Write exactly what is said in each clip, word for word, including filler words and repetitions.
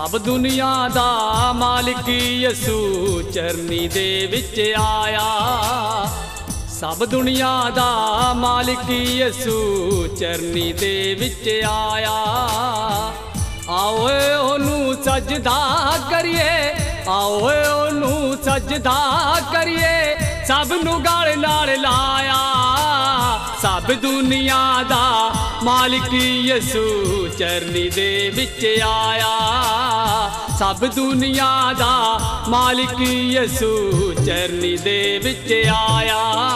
सब दुनिया दा मालिक यसू चरनी दे विच आया। सब दुनिया दा मालिक यसू चरनी दे विच आया। आओ ओनू सजदा करिए, आओ ओनू सजदा करिए, सब नू गल नाल लाया। सब दुनिया दा मालिक यसू चरनी दे विच आया। सब दुनिया दा मालिक यसू चरनी दे विच आया।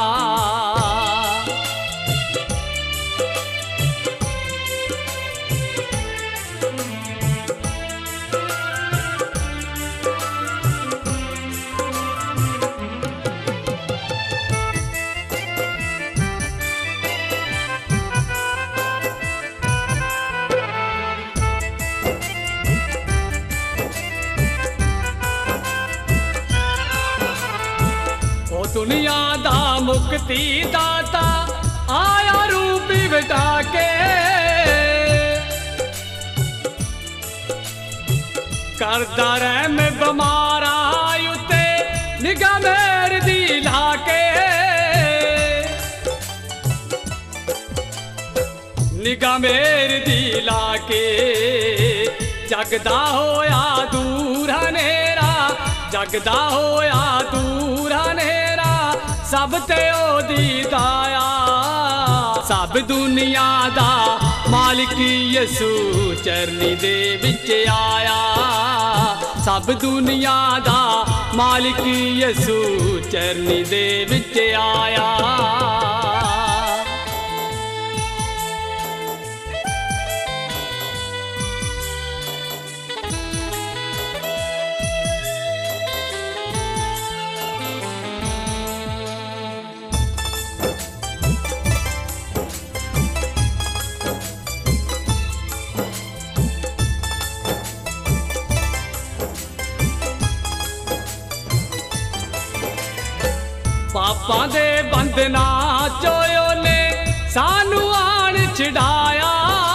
दुनिया दा मुक्ति दाता आया रूप बिटा के। करदा रहम बमारा उते निगाह मेर दी लाके। निगाह मेर दी लाके जगदा होया दूर हनेरा, जगदा होया दूर हनेरा, सब ते ओदी दाया। सब दुनिया दा मालिक यसू चरनी दे विच आया। सब दुनिया दा मालिक यसू चरनी दे विच आया। पापा दे बंधना चोयो ने सानू आन छड़ाया।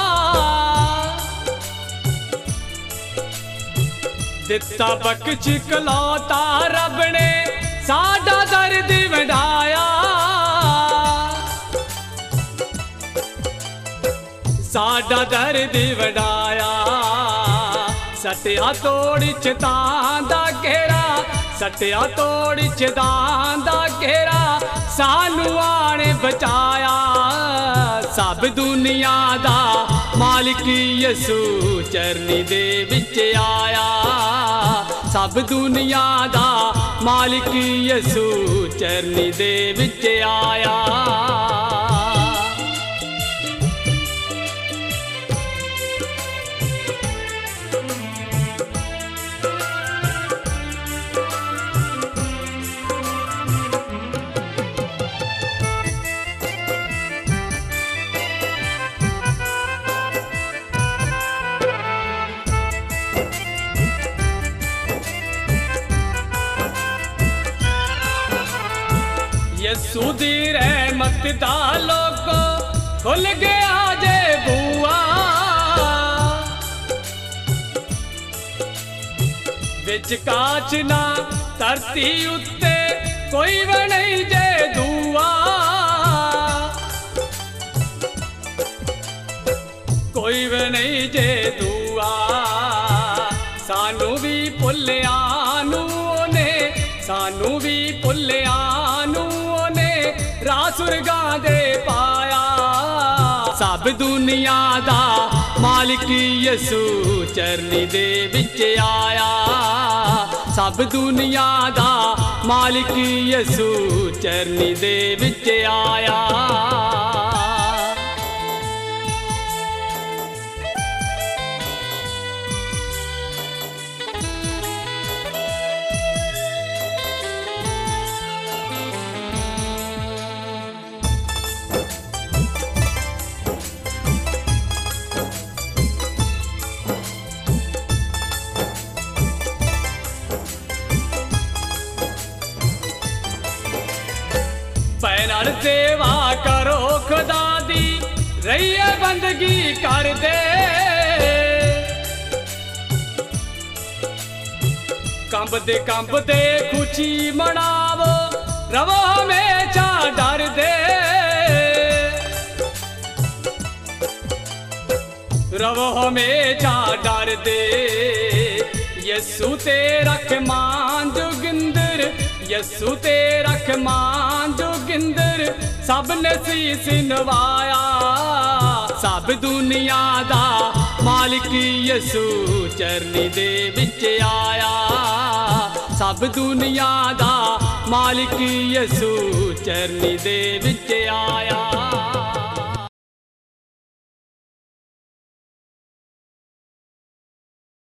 दिता बख्श कलौता रब ने साडा दर्द वंडाया। साडा दर्द वंडाया। सटिया तोड़ी चतां दा घेरा, सटिया तोड़ी चतां दा घेरा, सानू आने बचाया। सब दुनिया दा मालिक यसू चरनी दे विच आया। सब दुनिया दा मालिक यसू चरनी दे विच आया। यसू दी रहमत दा लोगो खुल गया जे बुआ। विच काच ना धरती उत्ते कोई व नहीं जे दुआ। कोई व नहीं जे दुआ। सानू भी भुल्लिया नू ओने, सानू भी भुल्लिया नू सुरगा दे पाया। सब दुनिया दा मालिक यसू चरनी दे विच आया। सब दुनिया दा मालिक यसू चरनी दे विच आया। पैनाल सेवा करो खुदा दी, रहिए बंदगी कर दे। कंबदे कंबदे खुशी मनावो, रवो हमेशा डर दे, रवो हमेशा डर दे। यसु ते रखमान जोगिंदर, यसु ते रखमान जोगिंदर, सब ने सीस नवाया। सब दुनिया दा मालिक यसु चरनी दे विच आया, सब दुनिया दा मालिक यसु चरनी दे विच आया।